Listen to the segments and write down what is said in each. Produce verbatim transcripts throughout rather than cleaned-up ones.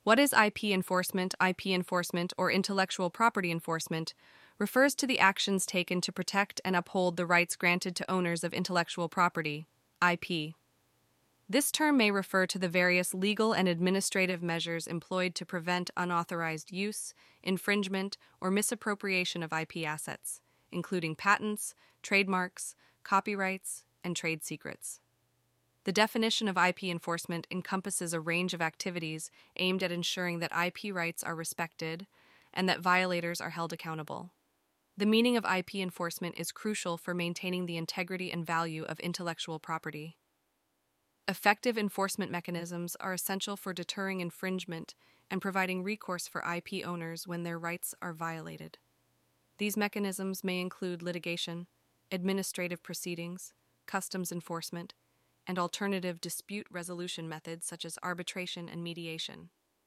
What is I P enforcement? I P enforcement, or intellectual property enforcement, refers to the actions taken to protect and uphold the rights granted to owners of intellectual property, I P. This term may refer to the various legal and administrative measures employed to prevent unauthorized use, infringement, or misappropriation of I P assets, including patents, trademarks, copyrights, and trade secrets. The definition of I P enforcement encompasses a range of activities aimed at ensuring that I P rights are respected and that violators are held accountable. The meaning of I P enforcement is crucial for maintaining the integrity and value of intellectual property. Effective enforcement mechanisms are essential for deterring infringement and providing recourse for I P owners when their rights are violated. These mechanisms may include litigation, administrative proceedings, customs enforcement, and alternative dispute resolution methods such as arbitration and mediation.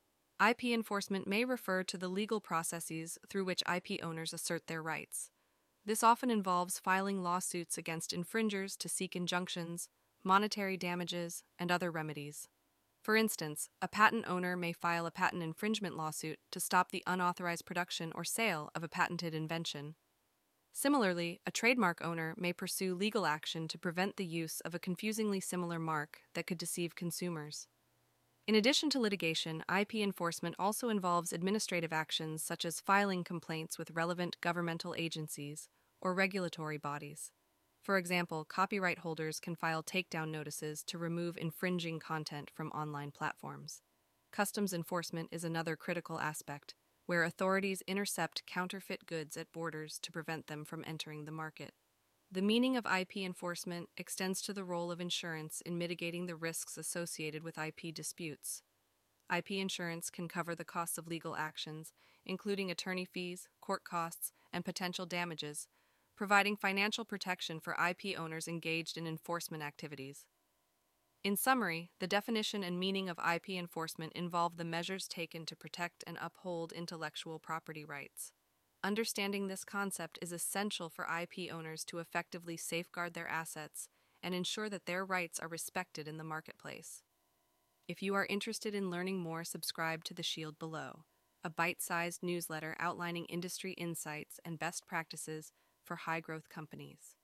I P enforcement may refer to the legal processes through which I P owners assert their rights. This often involves filing lawsuits against infringers to seek injunctions, monetary damages, and other remedies. For instance, a patent owner may file a patent infringement lawsuit to stop the unauthorized production or sale of a patented invention. Similarly, a trademark owner may pursue legal action to prevent the use of a confusingly similar mark that could deceive consumers. In addition to litigation, I P enforcement also involves administrative actions such as filing complaints with relevant governmental agencies or regulatory bodies. For example, copyright holders can file takedown notices to remove infringing content from online platforms. Customs enforcement is another critical aspect, where authorities intercept counterfeit goods at borders to prevent them from entering the market. The meaning of I P enforcement extends to the role of insurance in mitigating the risks associated with I P disputes. I P insurance can cover the costs of legal actions, including attorney fees, court costs, and potential damages, providing financial protection for I P owners engaged in enforcement activities. In summary, the definition and meaning of I P enforcement involve the measures taken to protect and uphold intellectual property rights. Understanding this concept is essential for I P owners to effectively safeguard their assets and ensure that their rights are respected in the marketplace. If you are interested in learning more, subscribe to The Shield below, a bite-sized newsletter outlining industry insights and best practices for high-growth companies.